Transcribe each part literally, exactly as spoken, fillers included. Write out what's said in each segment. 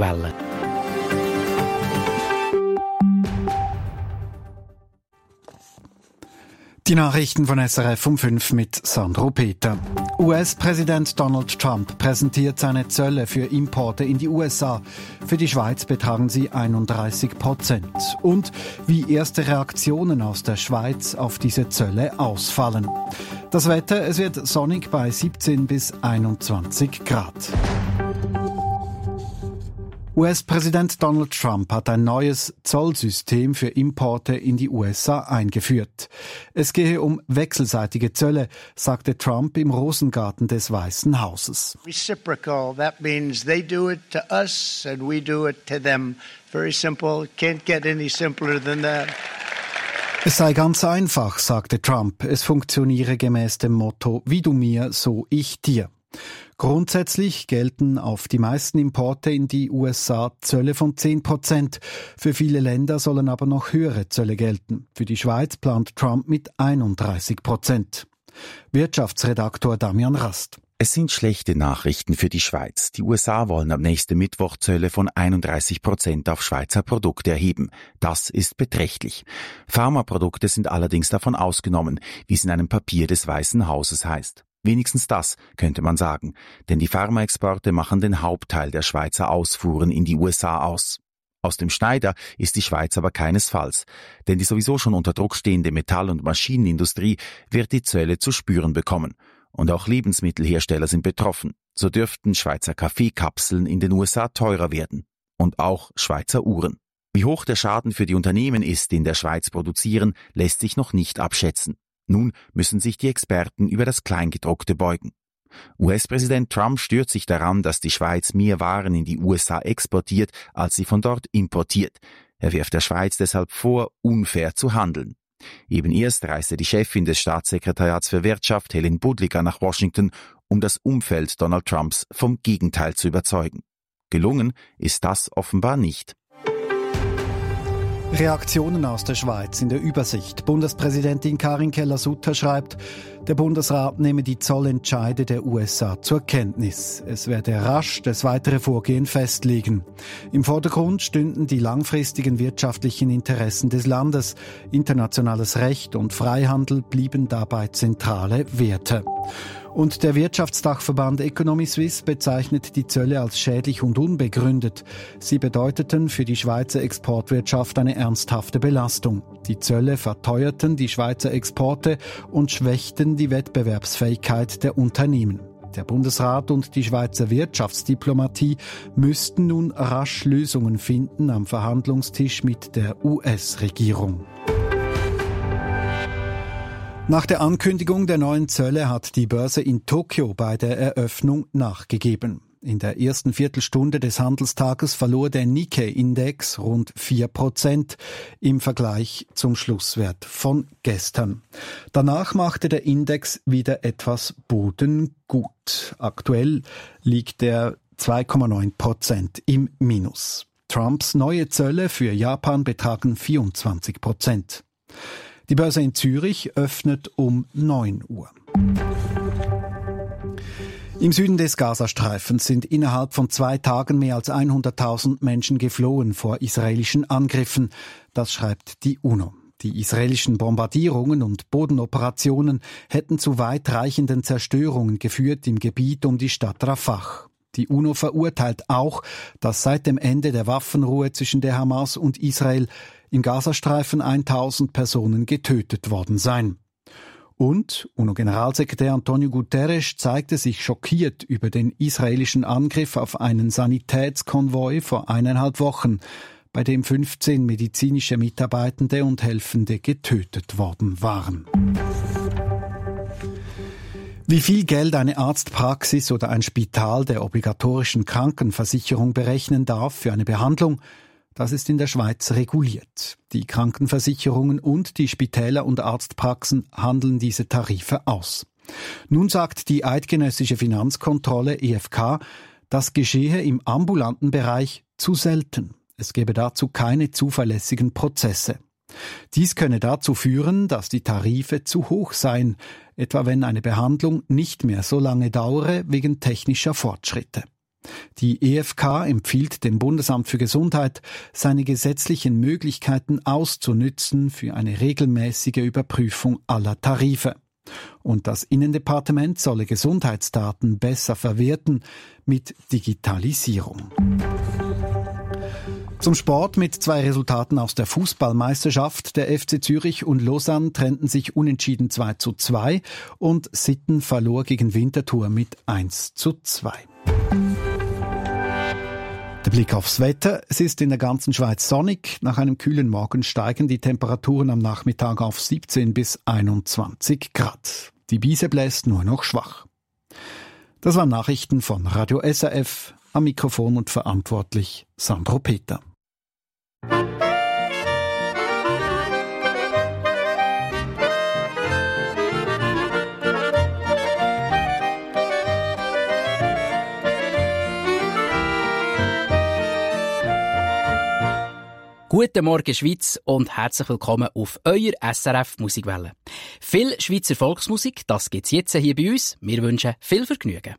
Welle. Die Nachrichten von S R F um fünf mit Sandro Peter. U S-Präsident Donald Trump präsentiert seine Zölle für Importe in die U S A. Für die Schweiz betragen sie einunddreißig Prozent. Und wie erste Reaktionen aus der Schweiz auf diese Zölle ausfallen. Das Wetter, es wird sonnig bei siebzehn bis einundzwanzig Grad. U S-Präsident Donald Trump hat ein neues Zollsystem für Importe in die U S A eingeführt. Es gehe um wechselseitige Zölle, sagte Trump im Rosengarten des Weißen Hauses. Reciprocal, that means they do it to us and we do it to them. Very simple, can't get any simpler than that. Es sei ganz einfach, sagte Trump. Es funktioniere gemäß dem Motto, wie du mir, so ich dir. Grundsätzlich gelten auf die meisten Importe in die U S A Zölle von zehn Prozent. Für viele Länder sollen aber noch höhere Zölle gelten. Für die Schweiz plant Trump mit einunddreißig Prozent. Wirtschaftsredaktor Damian Rast. Es sind schlechte Nachrichten für die Schweiz. Die U S A wollen am nächsten Mittwoch Zölle von einunddreißig Prozent auf Schweizer Produkte erheben. Das ist beträchtlich. Pharmaprodukte sind allerdings davon ausgenommen, wie es in einem Papier des Weißen Hauses heißt. Wenigstens das, könnte man sagen, denn die Pharmaexporte machen den Hauptteil der Schweizer Ausfuhren in die U S A aus. Aus dem Schneider ist die Schweiz aber keinesfalls, denn die sowieso schon unter Druck stehende Metall- und Maschinenindustrie wird die Zölle zu spüren bekommen. Und auch Lebensmittelhersteller sind betroffen. So dürften Schweizer Kaffeekapseln in den U S A teurer werden. Und auch Schweizer Uhren. Wie hoch der Schaden für die Unternehmen ist, die in der Schweiz produzieren, lässt sich noch nicht abschätzen. Nun müssen sich die Experten über das Kleingedruckte beugen. U S-Präsident Trump stört sich daran, dass die Schweiz mehr Waren in die U S A exportiert, als sie von dort importiert. Er wirft der Schweiz deshalb vor, unfair zu handeln. Eben erst reiste die Chefin des Staatssekretariats für Wirtschaft, Helen Budliger, nach Washington, um das Umfeld Donald Trumps vom Gegenteil zu überzeugen. Gelungen ist das offenbar nicht. Reaktionen aus der Schweiz in der Übersicht. Bundespräsidentin Karin Keller-Sutter schreibt, der Bundesrat nehme die Zollentscheide der U S A zur Kenntnis. Es werde rasch das weitere Vorgehen festlegen. Im Vordergrund stünden die langfristigen wirtschaftlichen Interessen des Landes. Internationales Recht und Freihandel blieben dabei zentrale Werte. Und der Wirtschaftsdachverband Economy Suisse bezeichnet die Zölle als schädlich und unbegründet. Sie bedeuteten für die Schweizer Exportwirtschaft eine ernsthafte Belastung. Die Zölle verteuerten die Schweizer Exporte und schwächten die Wettbewerbsfähigkeit der Unternehmen. Der Bundesrat und die Schweizer Wirtschaftsdiplomatie müssten nun rasch Lösungen finden am Verhandlungstisch mit der U S-Regierung. Nach der Ankündigung der neuen Zölle hat die Börse in Tokio bei der Eröffnung nachgegeben. In der ersten Viertelstunde des Handelstages verlor der Nikkei-Index rund vier Prozent im Vergleich zum Schlusswert von gestern. Danach machte der Index wieder etwas Boden gut. Aktuell liegt er zwei Komma neun Prozent im Minus. Trumps neue Zölle für Japan betragen vierundzwanzig Prozent. Die Börse in Zürich öffnet um neun Uhr. Im Süden des Gazastreifens sind innerhalb von zwei Tagen mehr als hunderttausend Menschen geflohen vor israelischen Angriffen. Das schreibt die UNO. Die israelischen Bombardierungen und Bodenoperationen hätten zu weitreichenden Zerstörungen geführt im Gebiet um die Stadt Rafah. Die UNO verurteilt auch, dass seit dem Ende der Waffenruhe zwischen der Hamas und Israel im Gazastreifen tausend Personen getötet worden seien. Und UNO-Generalsekretär Antonio Guterres zeigte sich schockiert über den israelischen Angriff auf einen Sanitätskonvoi vor eineinhalb Wochen, bei dem fünfzehn medizinische Mitarbeitende und Helfende getötet worden waren. Wie viel Geld eine Arztpraxis oder ein Spital der obligatorischen Krankenversicherung berechnen darf für eine Behandlung, das ist in der Schweiz reguliert. Die Krankenversicherungen und die Spitäler und Arztpraxen handeln diese Tarife aus. Nun sagt die eidgenössische Finanzkontrolle E F K, das geschehe im ambulanten Bereich zu selten. Es gebe dazu keine zuverlässigen Prozesse. Dies könne dazu führen, dass die Tarife zu hoch seien, etwa wenn eine Behandlung nicht mehr so lange dauere wegen technischer Fortschritte. Die E F K empfiehlt dem Bundesamt für Gesundheit, seine gesetzlichen Möglichkeiten auszunützen für eine regelmäßige Überprüfung aller Tarife. Und das Innendepartement solle Gesundheitsdaten besser verwerten mit Digitalisierung. Zum Sport mit zwei Resultaten aus der Fußballmeisterschaft. Der F C Zürich und Lausanne trennten sich unentschieden zwei zu zwei und Sitten verlor gegen Winterthur mit eins zu zwei. Der Blick aufs Wetter. Es ist in der ganzen Schweiz sonnig. Nach einem kühlen Morgen steigen die Temperaturen am Nachmittag auf siebzehn bis einundzwanzig Grad. Die Brise bläst nur noch schwach. Das waren Nachrichten von Radio S R F. Am Mikrofon und verantwortlich Sandro Peter. Guten Morgen Schweiz und herzlich willkommen auf euer S R F Musikwelle. Viel Schweizer Volksmusik, das gibt's jetzt hier bei uns. Wir wünschen viel Vergnügen.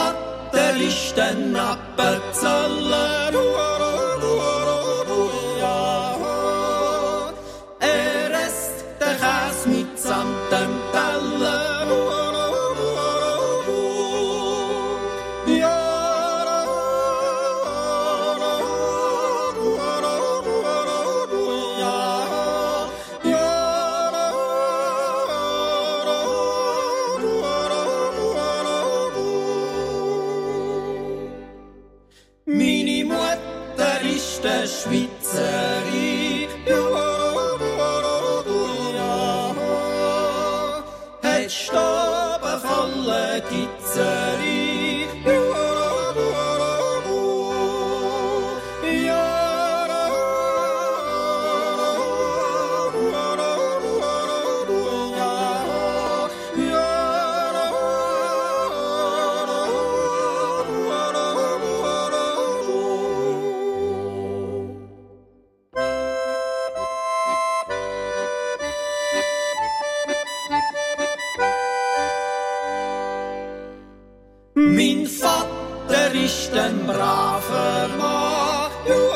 Vater ist ein Appenzeller. Ja, er isst den Käse mitsamt dem Teller. Ja, meine Mutter ist eine Schweizerin, ja, hat Staben volle Gizzerin, ja, mein Vater ist ein braver Mann,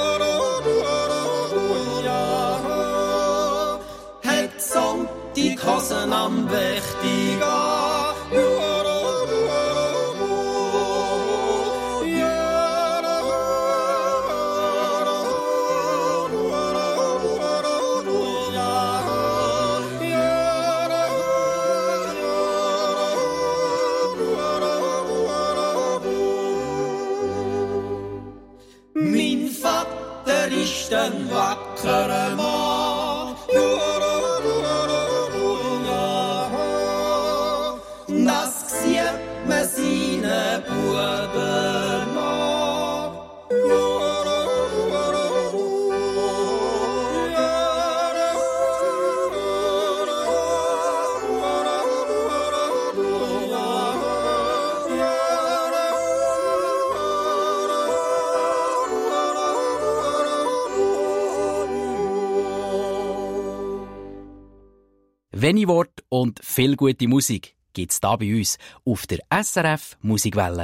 ja, hat Sonntaghosen am Wächtig an, mein Vater ist ein wackerer Mann, ja, das sieht man seinen Buben an. Wenig Wort und viel gute Musik gibt's da bei uns auf der S R F Musikwelle.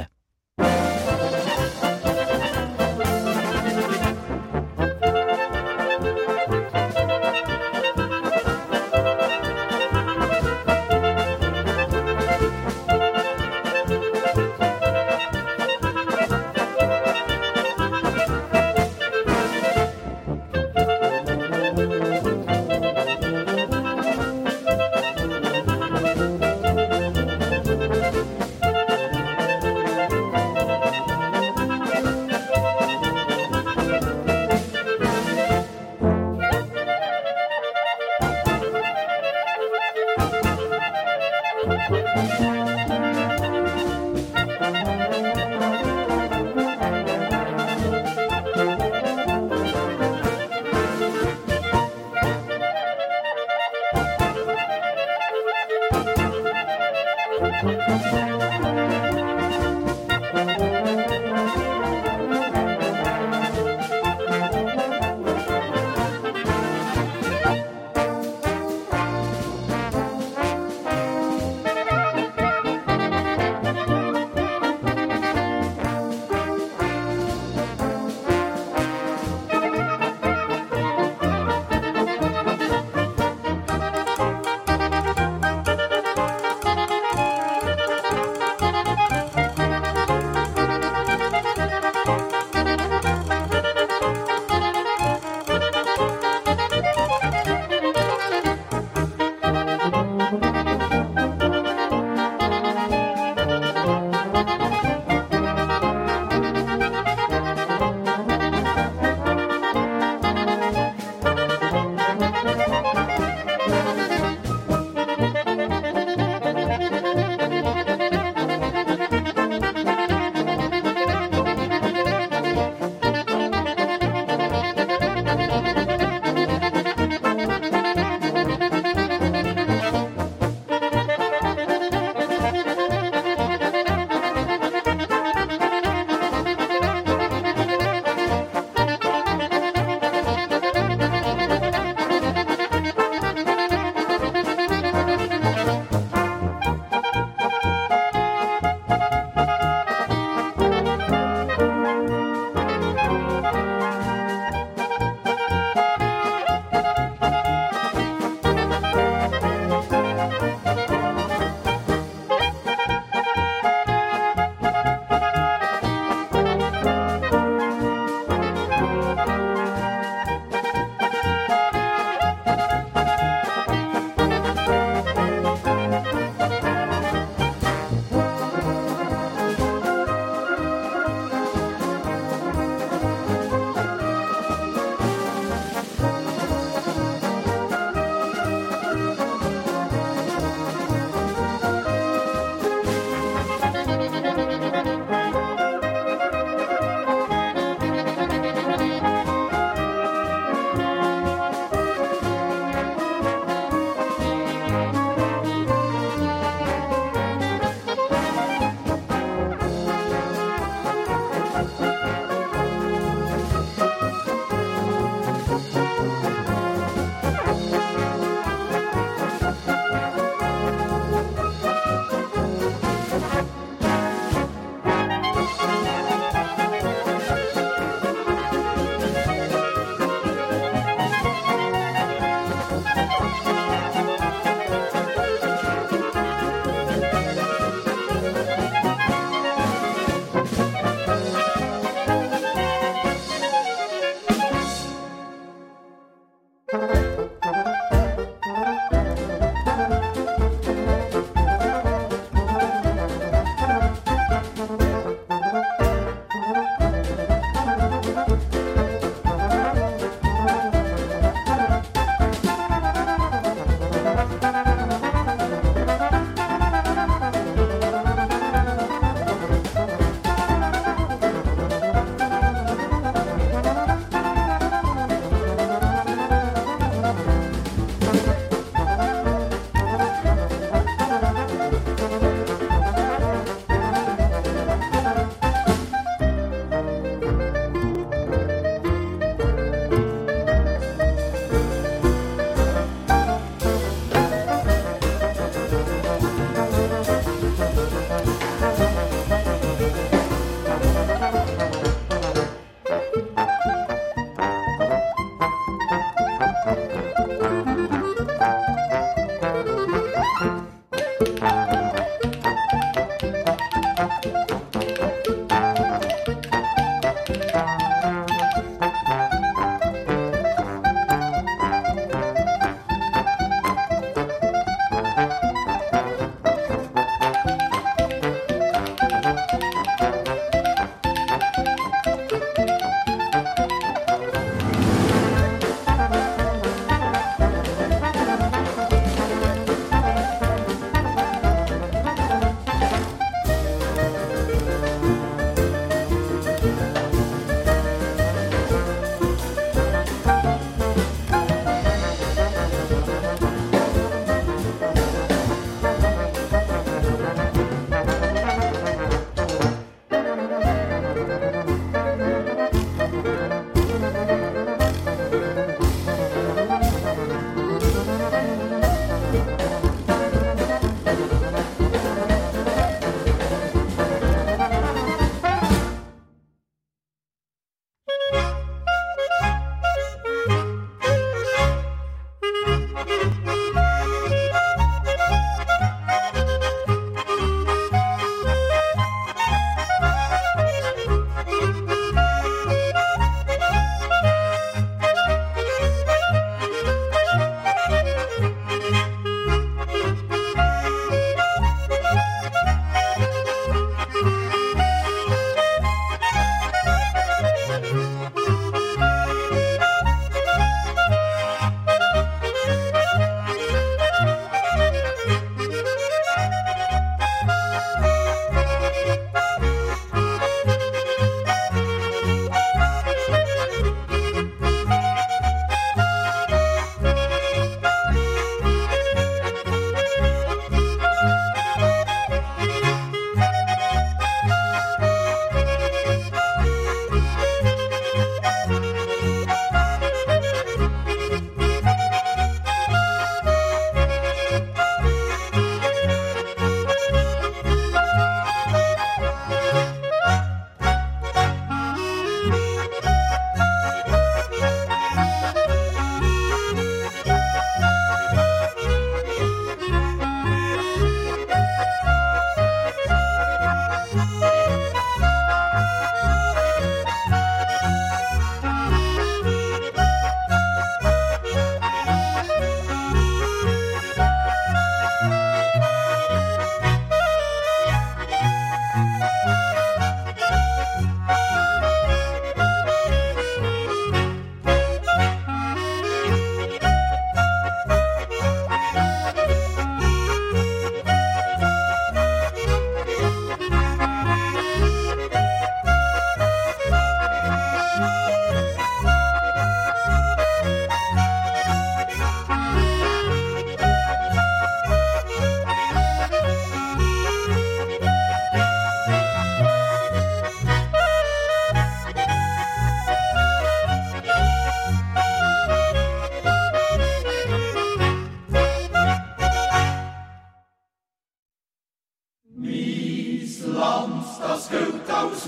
das gilt als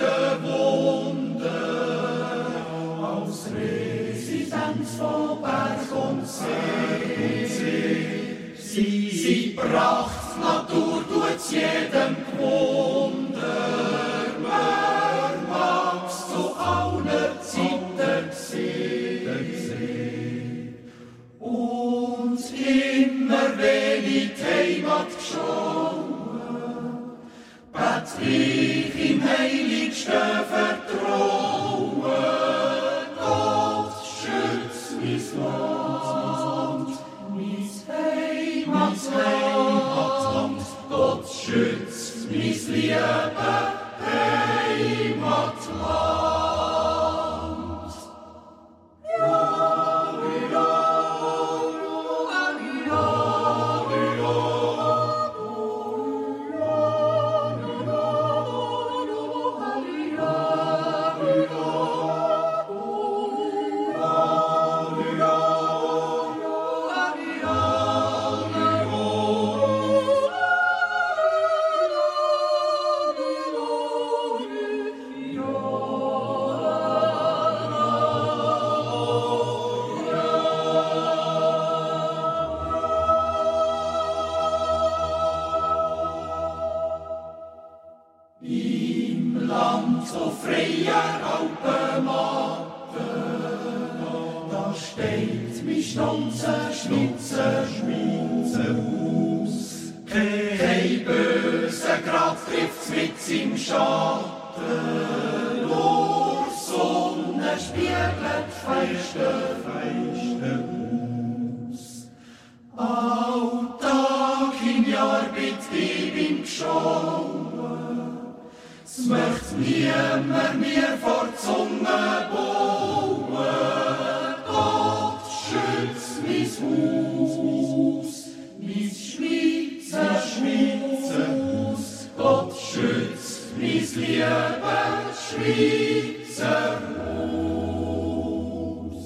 Weltenwunder, als Residenz von Berg und See. Sie, sie Pracht, Natur tut's jedem Wunder, wer mag's zu allen Zeiten sehen. Und immer wenn ich die Heimat schaue, bet ich im heiligsten Vertrauen, Gott schütz mein Land, mein Heimatland, Gott schützt mein liebe Heimatland. So freier Alpenmatte, da steht mein stolzer Schnitzer Schweizer-Haus. Kein böser Grad trifft's mit seinem Schatten, nur Sonne spiegelt feiste, feiste aus. Alltag im Jahr bitt ich beim Geschauen, es möcht niemand mir vor die Zunge bauen. Gott schütz mein Haus, mein Schweizer, Schweizer Haus. Gott schütz mein liebes Schweizer Haus.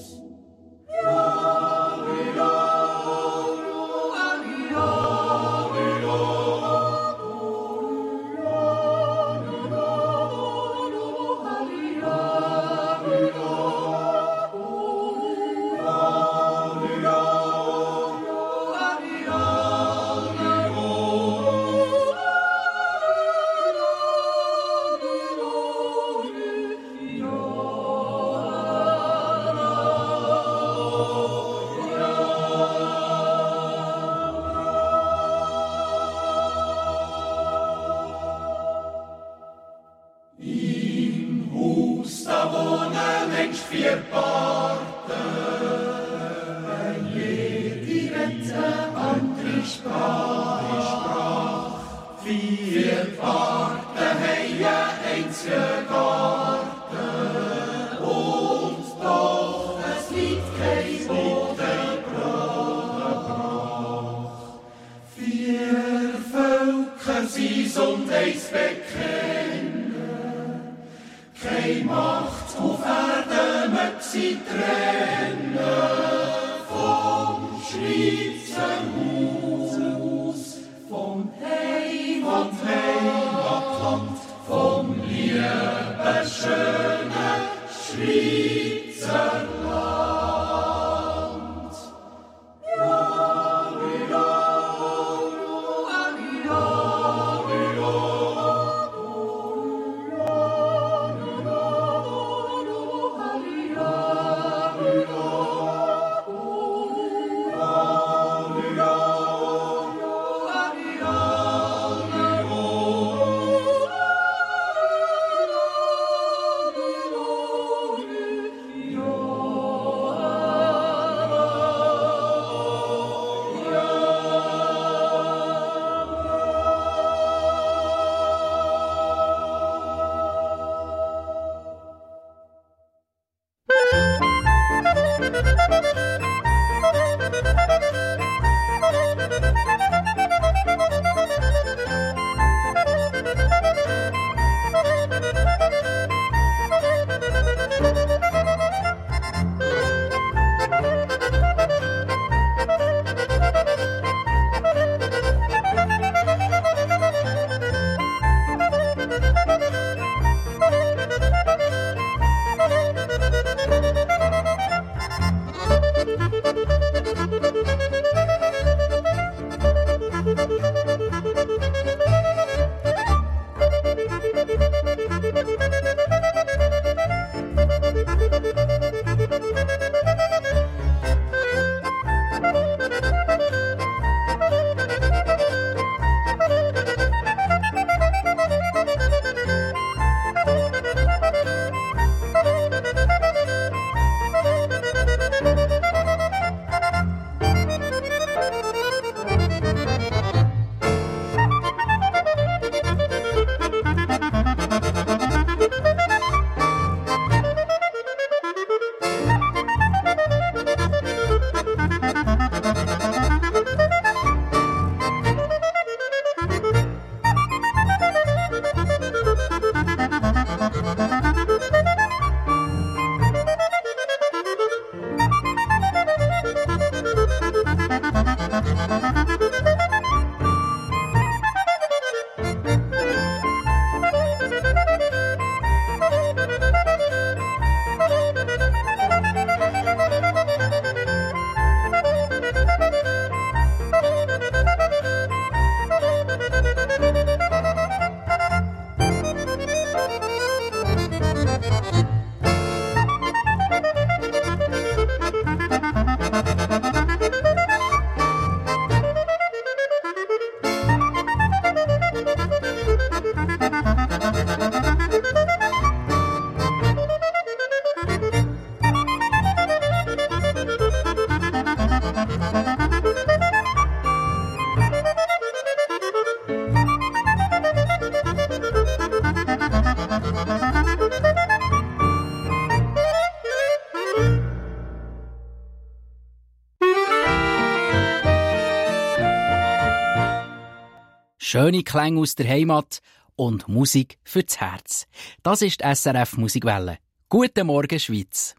Schöne Klänge aus der Heimat und Musik fürs Herz. Das ist die S R F Musikwelle. Guten Morgen, Schweiz.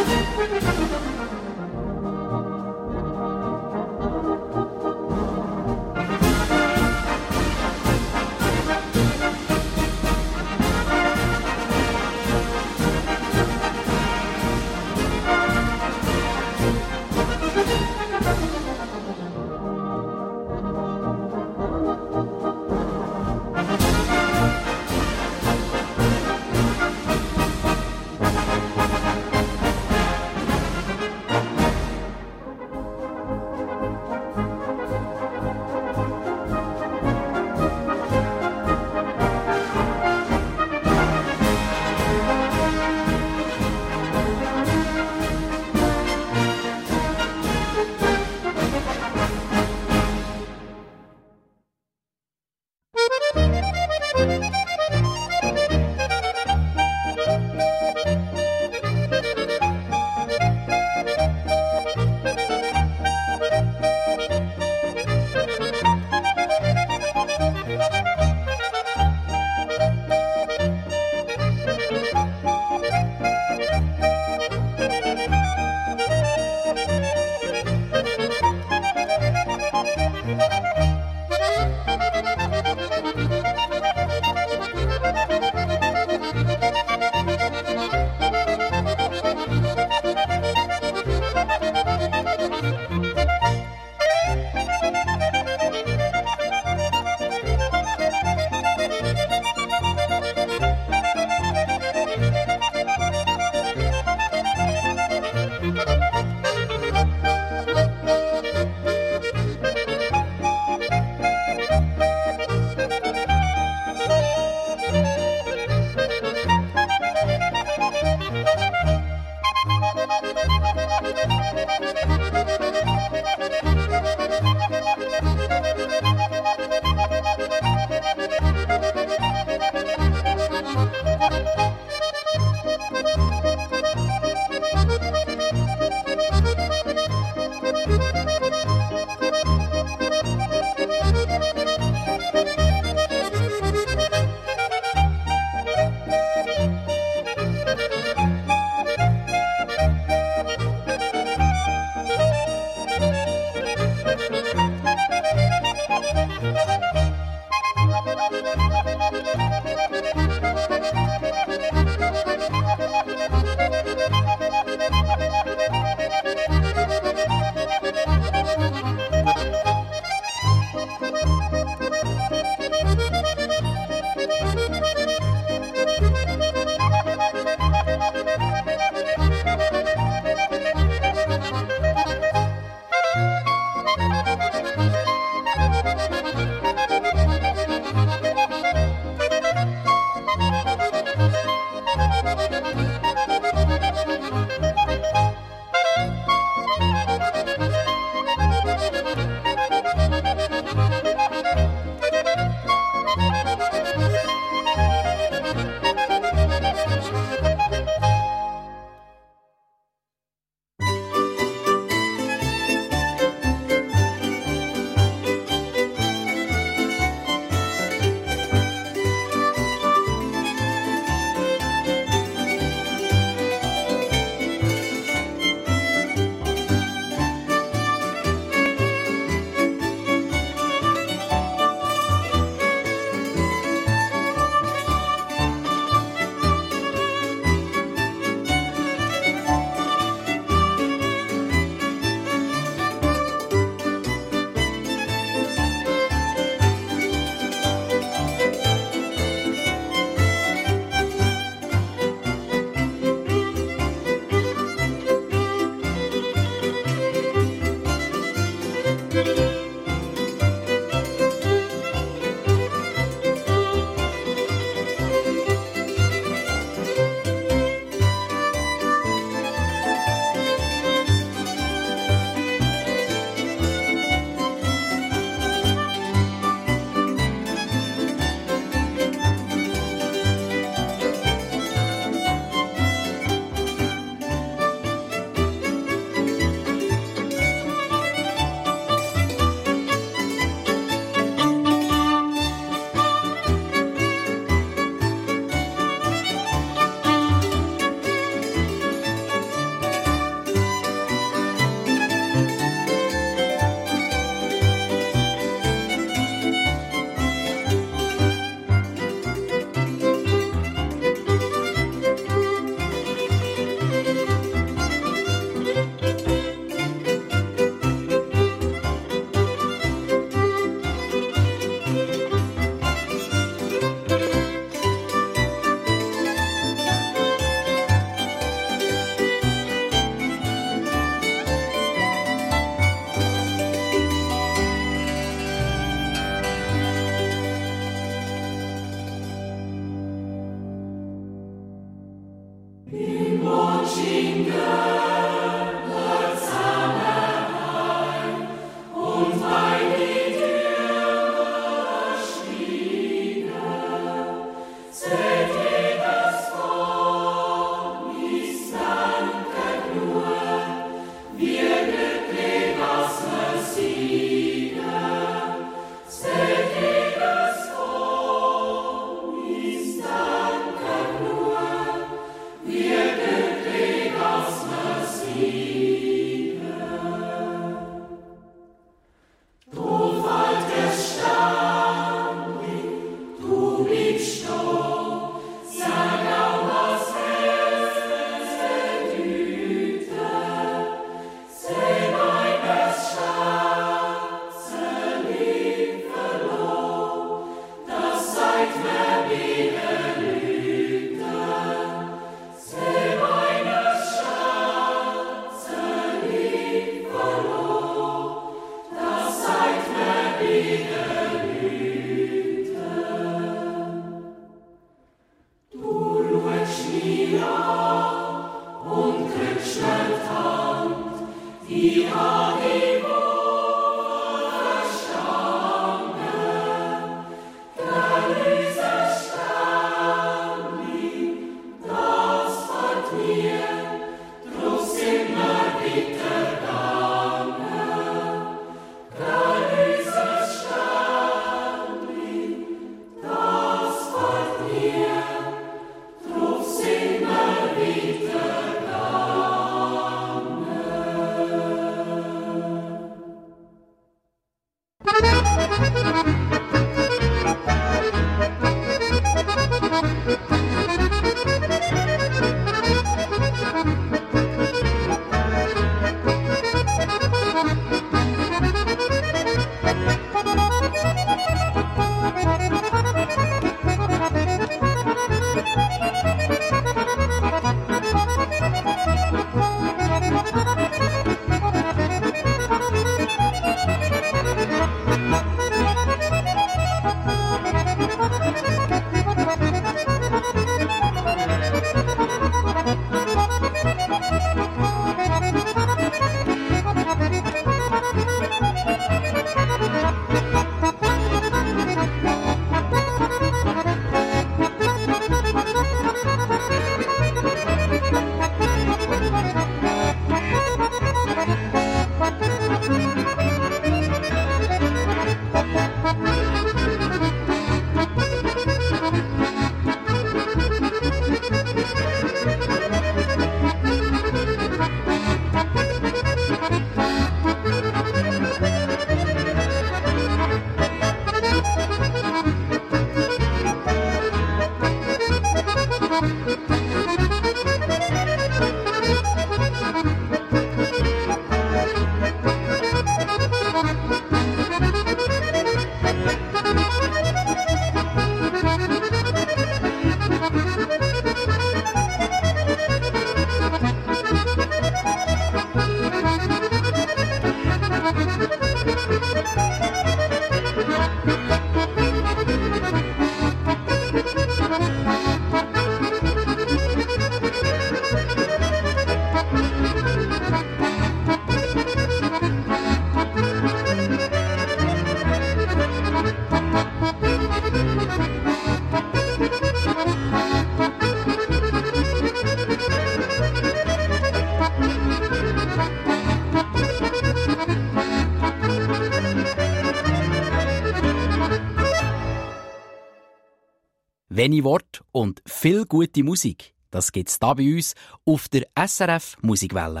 Wenig Wort und viel gute Musik. Das gibt's da bei uns auf der S R F Musikwelle.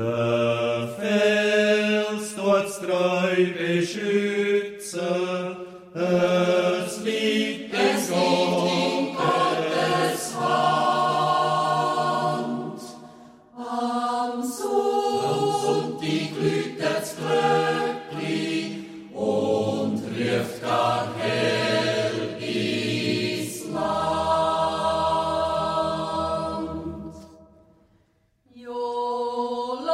Der Fels tut's treu beschützen, es liegt in Gottes Hand. Am Sonntag läutet's Glöckli und ruft gar hell ins Land. Jola,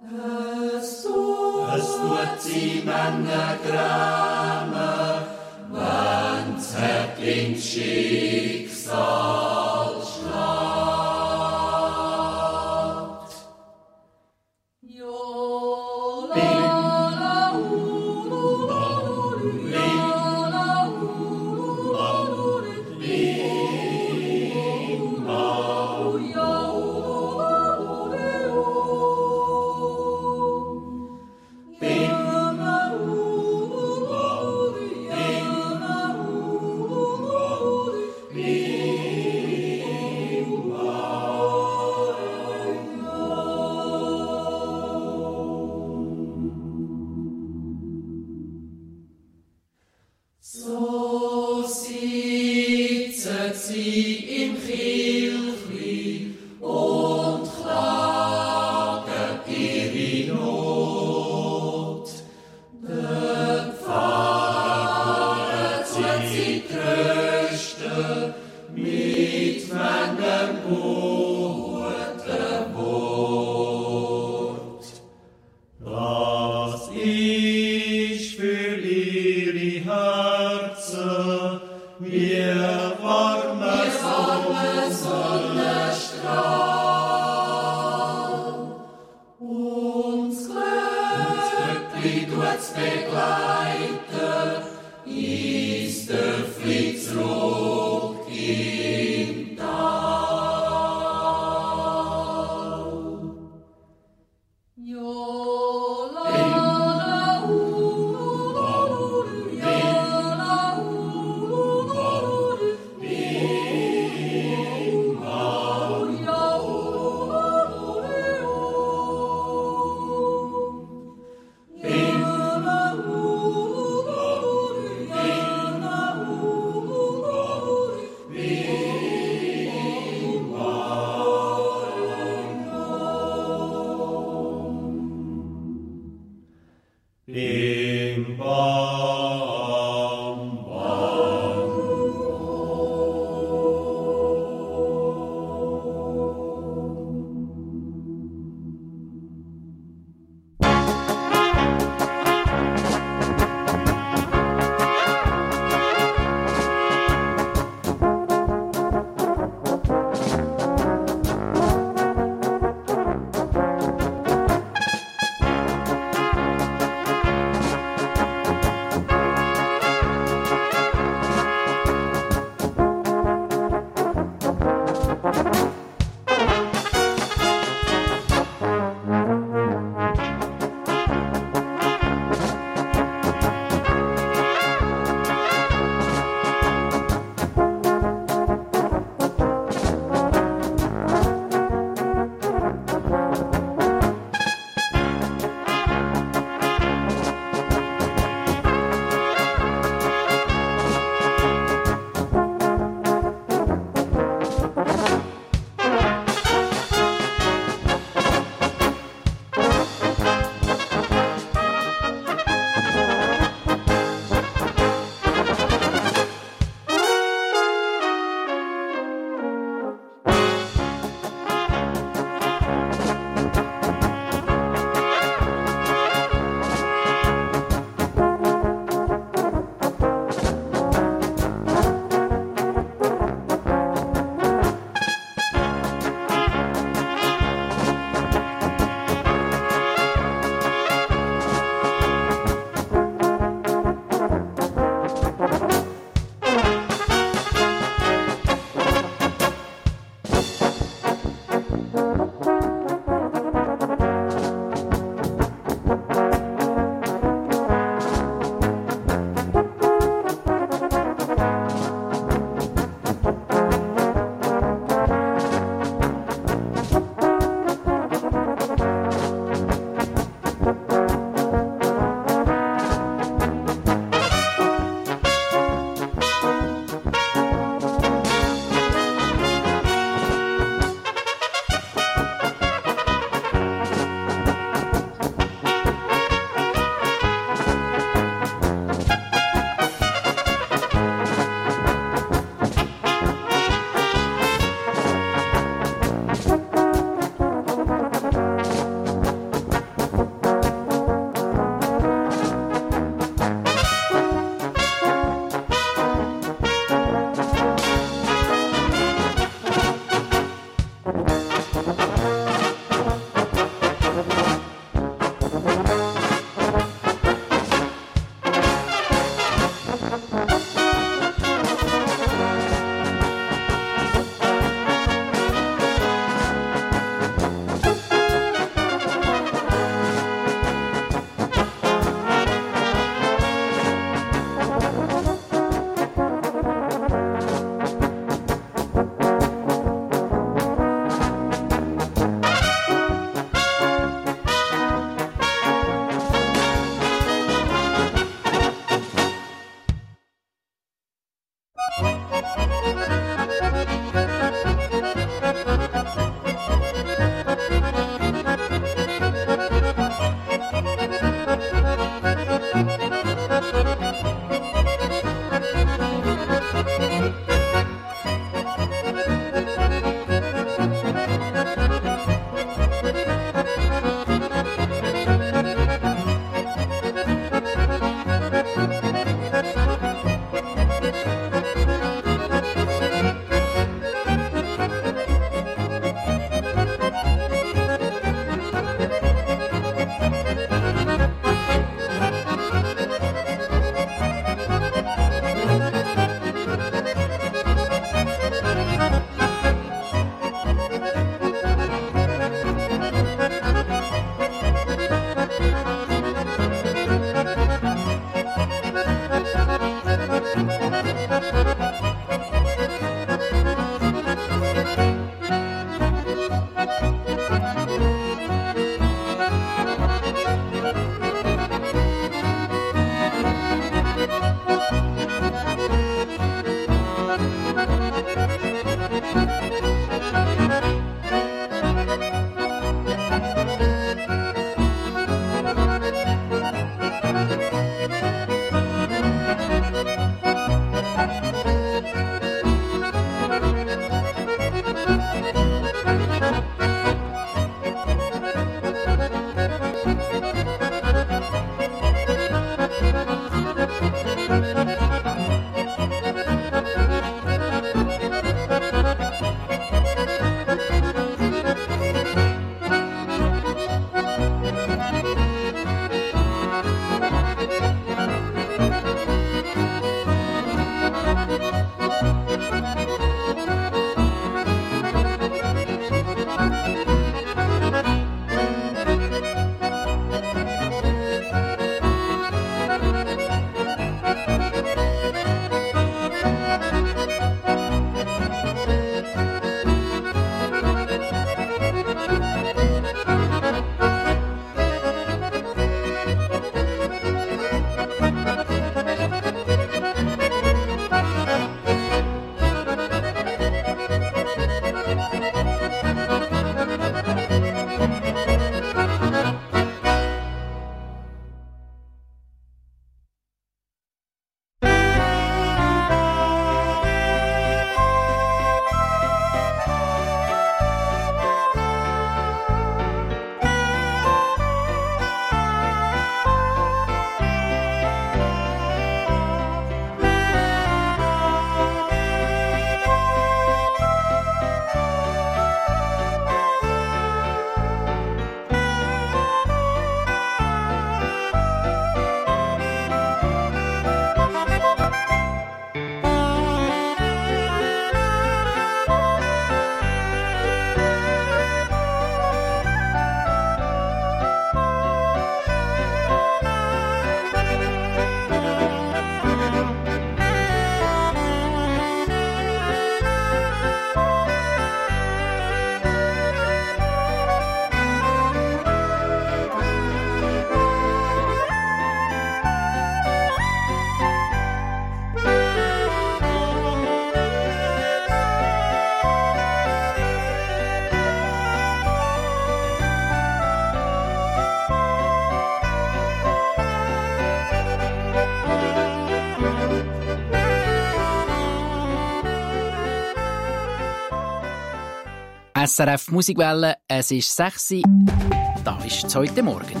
S R F Musikwelle, es ist sechs Uhr, da ist es heute Morgen.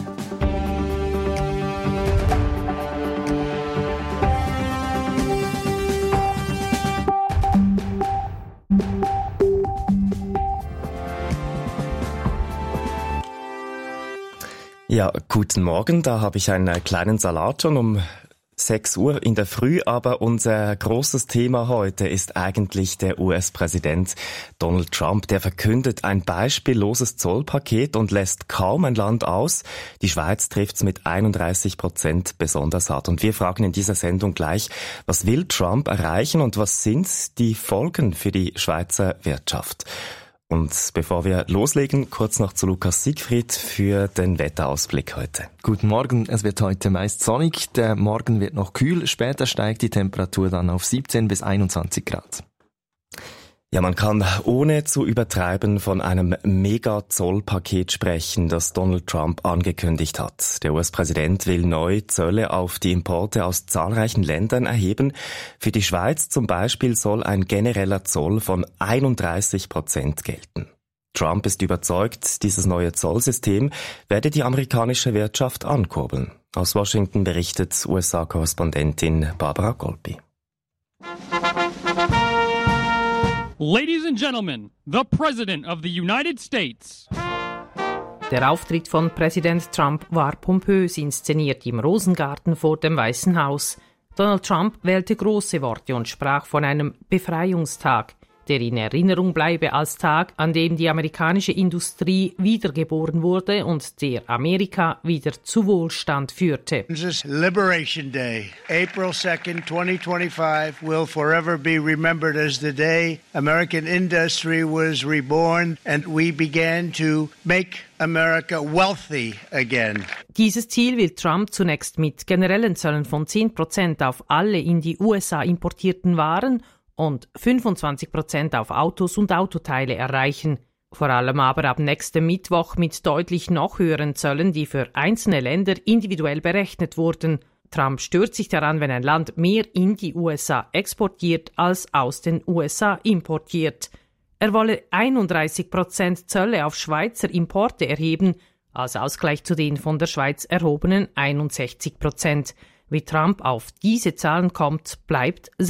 Ja, guten Morgen, da habe ich einen kleinen Salat schon um sechs Uhr in der Früh, aber unser großes Thema heute ist eigentlich der U S-Präsident Donald Trump. Der verkündet ein beispielloses Zollpaket und lässt kaum ein Land aus. Die Schweiz trifft's mit einunddreißig Prozent besonders hart. Und wir fragen in dieser Sendung gleich, was will Trump erreichen und was sind die Folgen für die Schweizer Wirtschaft? Und bevor wir loslegen, kurz noch zu Lukas Siegfried für den Wetterausblick heute. Guten Morgen, es wird heute meist sonnig, der Morgen wird noch kühl, später steigt die Temperatur dann auf siebzehn bis einundzwanzig Grad. Ja, man kann ohne zu übertreiben von einem Mega-Zollpaket sprechen, das Donald Trump angekündigt hat. Der U S-Präsident will neu Zölle auf die Importe aus zahlreichen Ländern erheben. Für die Schweiz zum Beispiel soll ein genereller Zoll von einunddreißig Prozent gelten. Trump ist überzeugt, dieses neue Zollsystem werde die amerikanische Wirtschaft ankurbeln. Aus Washington berichtet U S A-Korrespondentin Barbara Golpi. Ladies and gentlemen, the President of the United States. Der Auftritt von Präsident Trump war pompös inszeniert im Rosengarten vor dem Weißen Haus. Donald Trump wählte große Worte und sprach von einem Befreiungstag, der in Erinnerung bleibe als Tag, an dem die amerikanische Industrie wiedergeboren wurde und der Amerika wieder zu Wohlstand führte. This is Liberation Day. April second, twenty twenty-five will forever be remembered as the day American industry was reborn and we began to make America wealthy again. Dieses Ziel will Trump zunächst mit generellen Zöllen von zehn Prozent auf alle in die U S A importierten Waren und fünfundzwanzig Prozent auf Autos und Autoteile erreichen. Vor allem aber ab nächstem Mittwoch mit deutlich noch höheren Zöllen, die für einzelne Länder individuell berechnet wurden. Trump stört sich daran, wenn ein Land mehr in die U S A exportiert als aus den U S A importiert. Er wolle einunddreißig Prozent Zölle auf Schweizer Importe erheben, als Ausgleich zu den von der Schweiz erhobenen einundsechzig Prozent. Wie Trump auf diese Zahlen kommt, bleibt